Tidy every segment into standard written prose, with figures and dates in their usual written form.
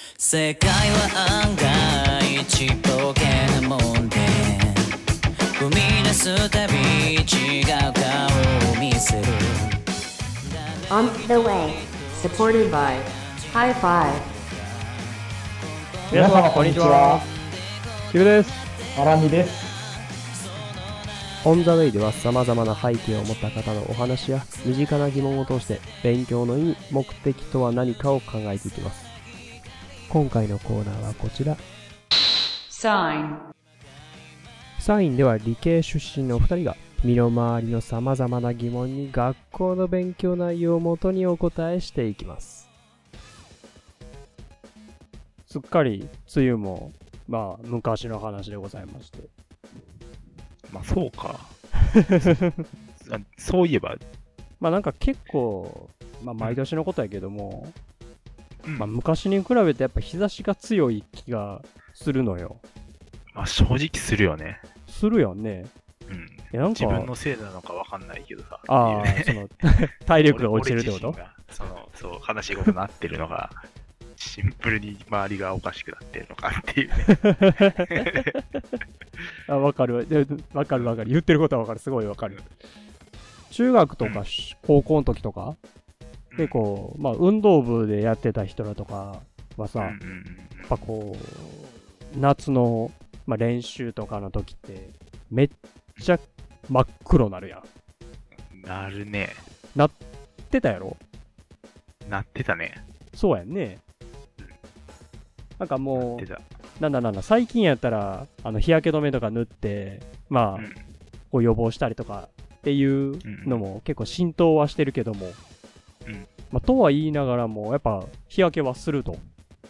世界は案外ちっぽけなもんで踏み出すたび違う顔を見せる On the way, supported by High Five. 皆様こんにちは。 キムです。 アラミです。 オンザウェイでは様々な背景を持った方のお話や身近な疑問を通して勉強の意味、目的とは何かを考えていきます。今回のコーナーはこちら。サインでは理系出身のお二人が身の回りの様々な疑問に学校の勉強内容をもとにお答えしていきます。すっかり梅雨も昔の話でございまして。 まあそうか。そういえば。 なんか結構、毎年のことやけども、 うん昔に比べてやっぱ日差しが強い気がするのよ。 まあ正直するよね。 するよね。 うん。 なんか自分のせいなのかわかんないけどさ。 ああ、 っていうね体力が落ちるってこと俺自身がそう、悲しいことになってるのが、シンプルに周りがおかしくなってるのかっていうね。 わかる。わかる。言ってることはわかる。すごいわかる。中学とか、高校の時とか、結構、運動部でやってた人らとかはさ、やっぱこう、夏の、練習とかの時って、めっちゃ真っ黒なるやん。 なるね。 なってたやろ？ なってたね。 そうやんね。なんかもなってた。 なんだ、最近やったら、日焼け止めとか塗って、こう予防したりとかっていうのも結構浸透はしてるけども、とは言いながらも、やっぱ日焼けはすると。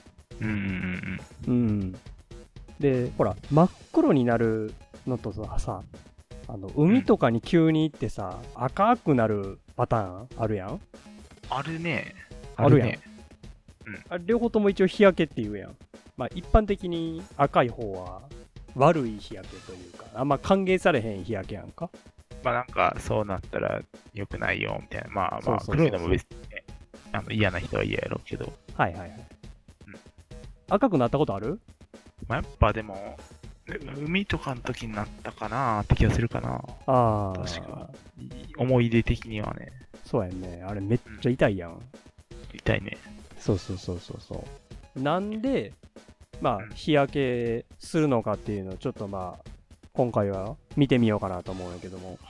で、ほら、真っ黒になるのとさ、海とかに急に行ってさ、赤くなるパターンあるやん？ あるね。 あるやん。あれ両方とも一応日焼けって言うやん。一般的に赤い方は悪い日焼けというか、あんま歓迎されへん日焼けやんか。 なんかそうなったら良くないよみたいな。 そう黒いのも別にね、嫌な人は嫌やろうけど。 はい。赤くなったことある？ やっぱでも、海とかの時になったかなって気がするかな。 ああ。 確か。思い出的にはね。 そうやんね。あれめっちゃ痛いやん。 痛いね。 そう。なんで、日焼けするのかっていうのをちょっと今回は見てみようかなと思うんやけども。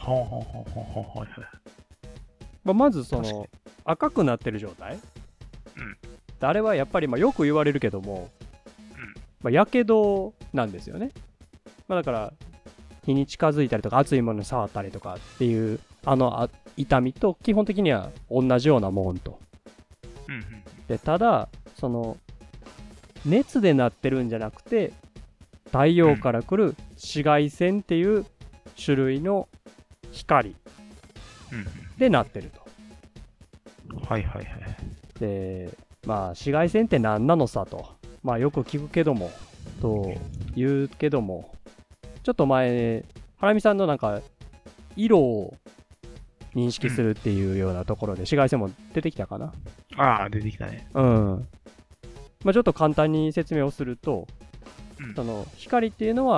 まず赤くなってる状態？あれはやっぱりよく言われるけども、やけどなんですよね。だから日に近づいたりとか熱いものに触ったりとかっていう痛みと基本的には同じようなもんと。でただ熱でなってるんじゃなくて太陽から来る紫外線っていう種類の光でなってると。で紫外線って何なのさとよく聞くけどもと言うけども、ちょっと前ハラミさんのなんか色を認識するっていうようなところで紫外線も出てきたかな。 出てきたね。 ちょっと簡単に説明をすると、光っていうの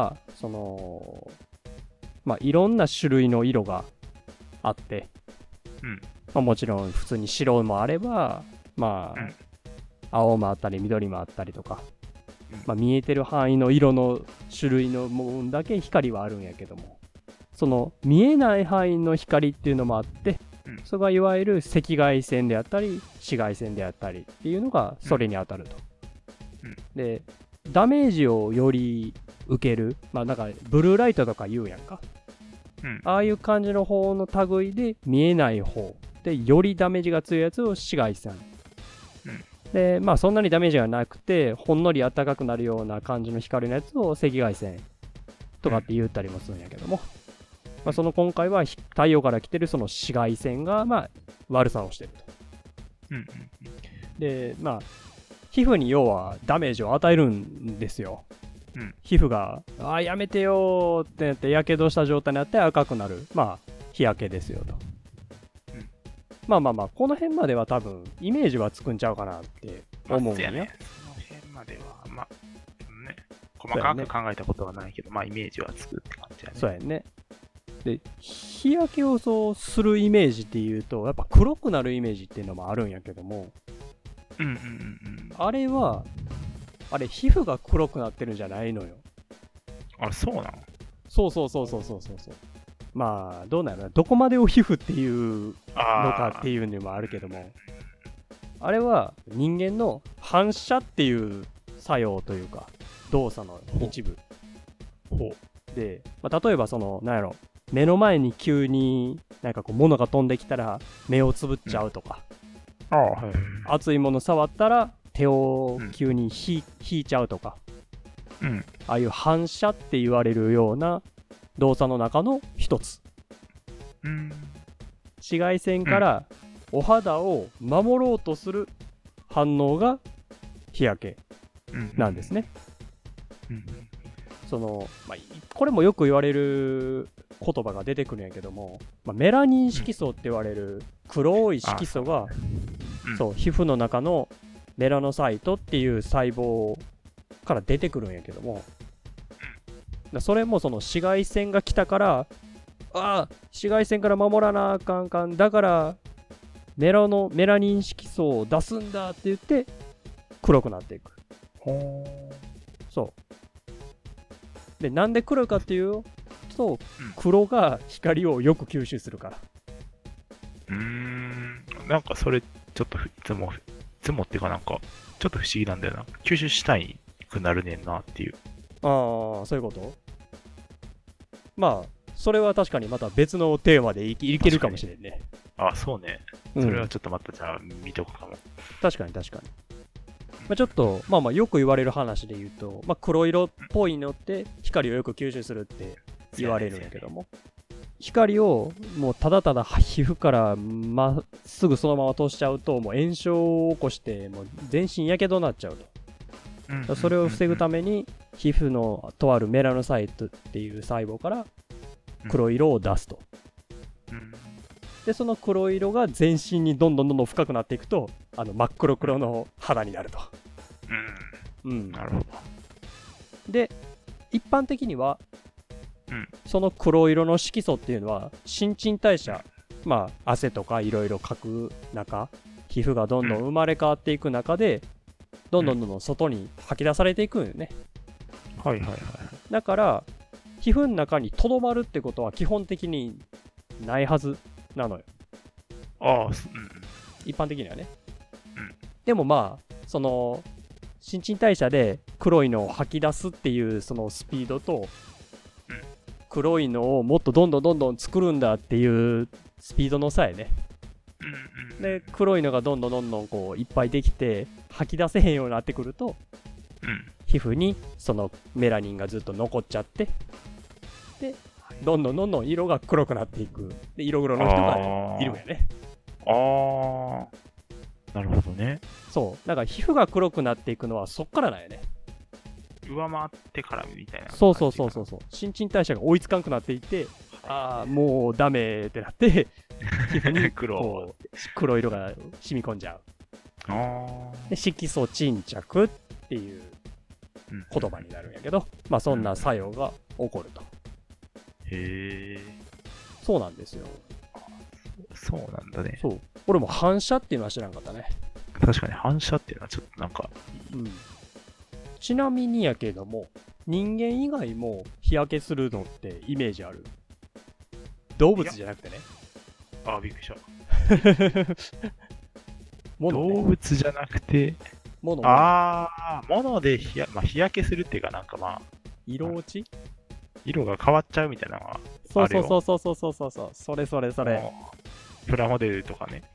はいろんな種類の色があって、もちろん普通に白もあれば青もあったり緑もあったりとか、見えてる範囲の色の種類のもんだけ光はあるんやけども、その見えない範囲の光っていうのもあって、それがいわゆる赤外線であったり紫外線であったりっていうのがそれに当たると。でダメージをより受ける、なんかブルーライトとか言うやんか、ああいう感じの方の類で見えない方でよりダメージが強いやつを紫外線、でそんなにダメージがなくてほんのり暖かくなるような感じの光のやつを赤外線とかって言ったりもするんやけども、その今回は太陽から来てるその紫外線が悪さをしてると。で皮膚に要はダメージを与えるんですよ。皮膚がやめてよーってなってやけどした状態になって赤くなる日焼けですよと。この辺までは多分イメージはつくんちゃうかなって思うんよね。 その辺までは、まあ、ね、細かく考えたことはないけど、まあイメージはつくって感じやね。 そうやね。で、日焼けをそうするイメージっていうと、やっぱ黒くなるイメージっていうのもあるんやけども、 うんうんうんうん。 あれは、あれ皮膚が黒くなってるんじゃないのよ。 あ、そうなの？ そうそうそうそうそうそう。まあ、どうなの？どこまでを皮膚っていうのかっていうのもあるけども、あれは人間の反射っていう作用というか、動作の一部。で、まあ、例えばなんやろ、目の前に急になんかこう物が飛んできたら目をつぶっちゃうとか、熱いもの触ったら手を急に引いちゃうとか、ああいう反射って言われるような動作の中の一つ。紫外線からお肌を守ろうとする反応が日焼けなんですね。まあ、これもよく言われる言葉が出てくるんやけども、まあ、メラニン色素って言われる黒い色素が、そう皮膚の中のメラノサイトっていう細胞から出てくるんやけども、それもその紫外線が来たから、紫外線から守らなあかんかん、だからメラニン色素を出すんだって言って黒くなっていく。そうで、なんで黒かっていうと、黒が光をよく吸収するから。 なんかそれちょっといつもっていうかなんかちょっと不思議なんだよな。吸収したいくなるねんなっていう。 そういうこと？まあそれは確かにまた別のテーマでいけるかもしれんね。 そうね。それはちょっとまたじゃあ見とくかも。 確かに。まあ、ちょっとまあよく言われる話で言うと、まあ、黒色っぽいのって光をよく吸収するって言われるんやけども、光をもうただただ皮膚からまっすぐそのまま通しちゃうと、もう炎症を起こしてもう全身やけどになっちゃうと。それを防ぐために皮膚のとあるメラノサイトっていう細胞から黒色を出すと。でその黒色が全身にどんどん深くなっていくと、真っ黒黒の肌になると。 なるほど。 で一般的には、その黒色の色素っていうのは新陳代謝、まあ汗とかいろいろかく中、皮膚がどんどん生まれ変わっていく中で、どんどん外に吐き出されていくんよね。だから皮膚の中にとどまるってことは基本的にないはずなのよ。一般的にはね。でもまあその新陳代謝で黒いのを吐き出すっていうそのスピードと、黒いのをもっとどんどん作るんだっていうスピードの差やね。で黒いのがどんどんこういっぱいできて吐き出せへんようになってくると、皮膚にそのメラニンがずっと残っちゃって、でどんどん色が黒くなっていく。で色黒の人がいるんやね。 なるほどね。 そうだから皮膚が黒くなっていくのはそっからなんやね。 上回ってからみたいな。 そう新陳代謝が追いつかんくなっていって、もうダメってなって皮膚に黒色が染み込んじゃう。で色素沈着っていう言葉になるんやけど、まあそんな作用が起こると。そうなんですよ。 そうなんだね。 そう俺も反射っていうのは知らんかったね。 確かに反射っていうのはちょっとなんか、 ちなみにやけども、人間以外も日焼けするのってイメージある？動物じゃなくてね。 びっくりした。動物じゃなくて、物で日焼けするっていうか、なんかまあ色落ち？ 色が変わっちゃうみたいなのはそうそれプラモデルとかね。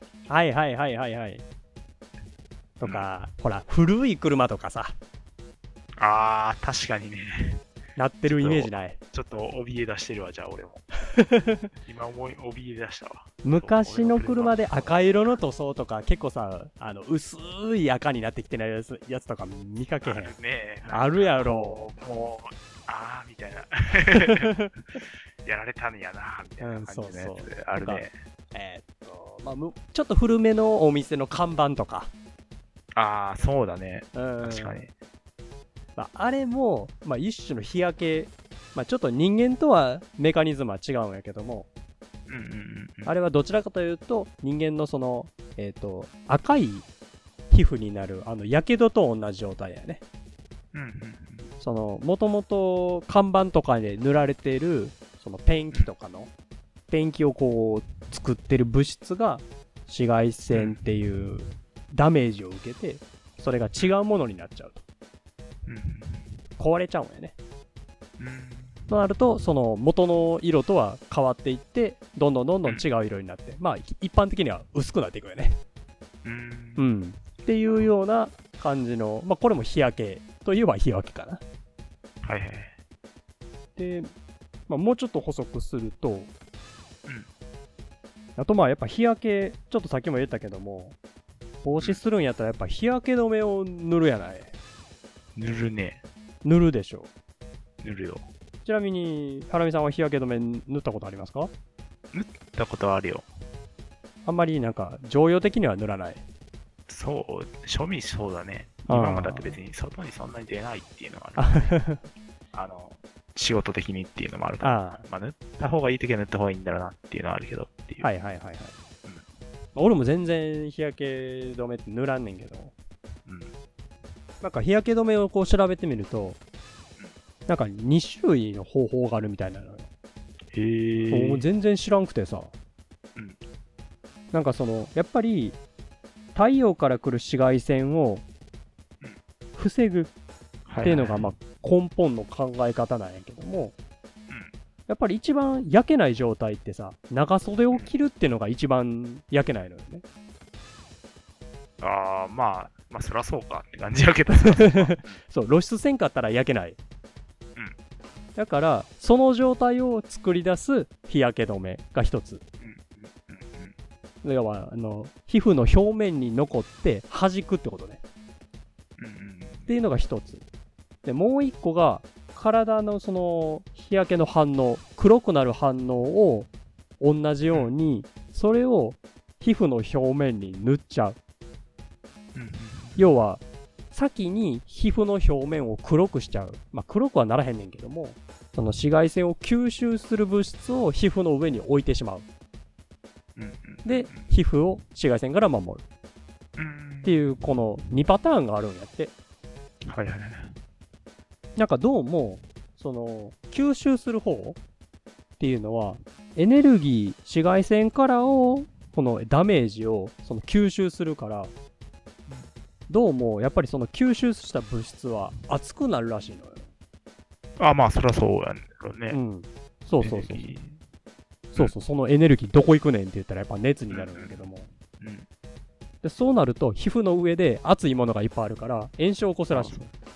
とか、ほら古い車とかさ、 確かにね、 なってるイメージない？ ちょっと怯え出してるわ。じゃあ俺も今怯え出したわ。 昔の車で赤色の塗装とか結構さ、薄い赤になってきてないやつとか見かけへん？あるやろ。もうみたいなやられたんやなみたいな感じのやつあるね。 まあちょっと古めのお店の看板とか。 そうだね。確かに。 あれも、一種の日焼け、ちょっと人間とはメカニズムは違うんやけども、あれはどちらかというと、人間のその、赤い皮膚になる、やけどと同じ状態やね。その、もともと看板とかで塗られている、そのペンキとかの、ペンキをこう、作ってる物質が、紫外線っていうダメージを受けて、それが違うものになっちゃうと。壊れちゃうんやね。となると、その元の色とは変わっていって、どんどん違う色になって、一般的には薄くなっていくよね。っていうような感じの、これも日焼けといえば日焼けかな。で、もうちょっと補足すると、あとやっぱ日焼け、ちょっとさっきも言ったけども、防止するんやったらやっぱ日焼け止めを塗るやない。 塗るね。 塗るでしょ。 塗るよ。 ちなみに、ハラミさんは日焼け止め塗ったことありますか？ 塗ったことはあるよ。 あんまり常用的には塗らない。 そう、庶民そうだね。今もだって別に外にそんなに出ないっていうのがある、ね。仕事的にっていうのもあるから、塗った方がいいときは塗った方がいいんだろうなっていうのはあるけどっていう。 俺も全然日焼け止めって塗らんねんけど、日焼け止めをこう調べてみると、2種類の方法があるみたいなのよ。全然知らんくてさ。やっぱり、太陽から来る紫外線を防ぐっていうのが根本の考え方なんやけども、やっぱり一番焼けない状態ってさ、長袖を着るっていうのが一番焼けないのよね。 そりゃそうかって感じやけどそう、露出せんかったら焼けない。だから、その状態を作り出す日焼け止めが一つ。要は、皮膚の表面に残って弾くってことね。っていうのが一つ。で、もう一個が、体のその日焼けの反応、黒くなる反応を同じように、それを皮膚の表面に塗っちゃう。要は、先に皮膚の表面を黒くしちゃう。黒くはならへんねんけども、その紫外線を吸収する物質を皮膚の上に置いてしまう。で、皮膚を紫外線から守る。っていう、この2パターンがあるんやって。どうも、その、吸収する方っていうのは、エネルギー、紫外線からこのダメージをその吸収するから、どうも、やっぱりその吸収した物質は熱くなるらしいのよ。 そりゃそうやろね。 そう。そのエネルギーどこ行くねんって言ったらやっぱ熱になるんだけども。でそうなると、皮膚の上で熱いものがいっぱいあるから、炎症を起こすらしい。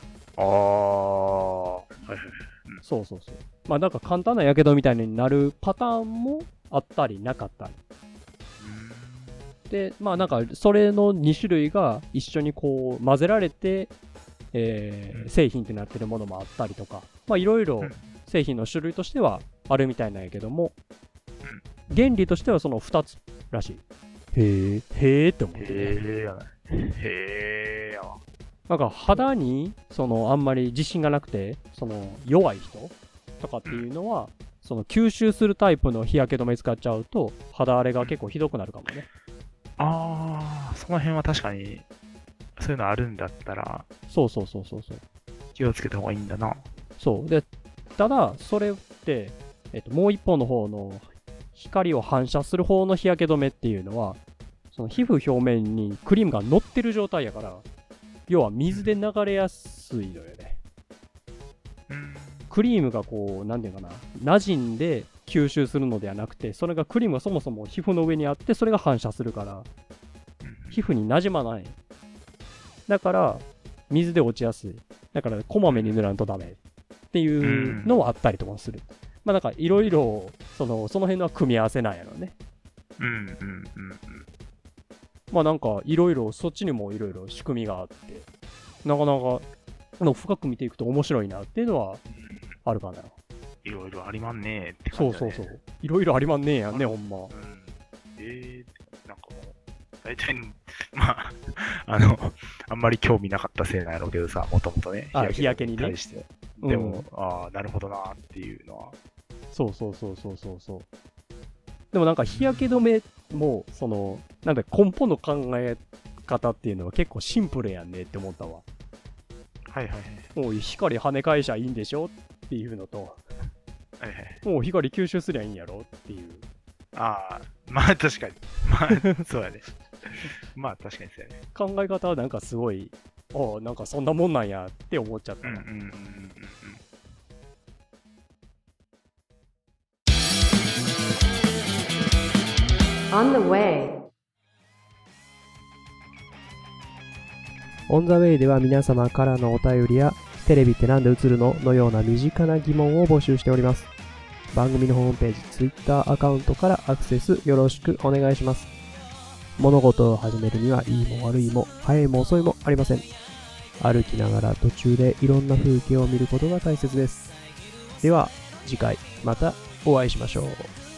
そう。簡単なやけどみたいになるパターンもあったりなかったり。で、それの2種類が一緒にこう混ぜられて、製品ってなってるものもあったりとか、いろいろ製品の種類としてはあるみたいなんやけども、原理としてはその2つらしい。へーって思って、ね。 へーやわ。 肌にあんまり自信がなくて、弱い人とかっていうのは、吸収するタイプの日焼け止め使っちゃうと、肌荒れが結構ひどくなるかもね。 その辺は確かに、そういうのあるんだったら、 そう。 気をつけた方がいいんだな。 そう。で、ただ、それって、もう一方の方の光を反射する方の日焼け止めっていうのは、その皮膚表面にクリームが乗ってる状態やから、要は水で流れやすいのよね。クリームがこう、なんていうかな、馴染んで吸収するのではなくて、それがクリームがそもそも皮膚の上にあって、それが反射するから、皮膚に馴染まない。だから、水で落ちやすい。だから、こまめに塗らんとダメっていうのはあったりとかする。いろいろ、その辺の組み合わせなんやろね。いろいろ、そっちにもいろいろ仕組みがあって、なかなか、深く見ていくと面白いなっていうのはあるかな。 いろいろありまんねーって感じだね。 そう。いろいろありまんねーやんね、ほんま。 なんかもう、 大体、まあ、あんまり興味なかったせいなんやろうけどさ、もともとね、 日焼けにね。 対して。でも、なるほどなっていうのは。 そう。でもなんか日焼け止めも、なんだ根本の考え方っていうのは結構シンプルやんねって思ったわ。もう光跳ね返しゃいいんでしょっていうのと、もう光吸収すりゃいいんやろっていう。 まあ確かに。まあ、そうやね。まあ確かにそうやね。 考え方はなんかすごい、なんかそんなもんなんやって思っちゃった。 On the way. On the way では皆様からのお便りやテレビってなんで映るののような身近な疑問を募集しております。番組のホームページ、Twitter アカウントからアクセスよろしくお願いします。物事を始めるにはいいも悪いも早いも遅いもありません。歩きながら途中でいろんな風景を見ることが大切です。では次回またお会いしましょう。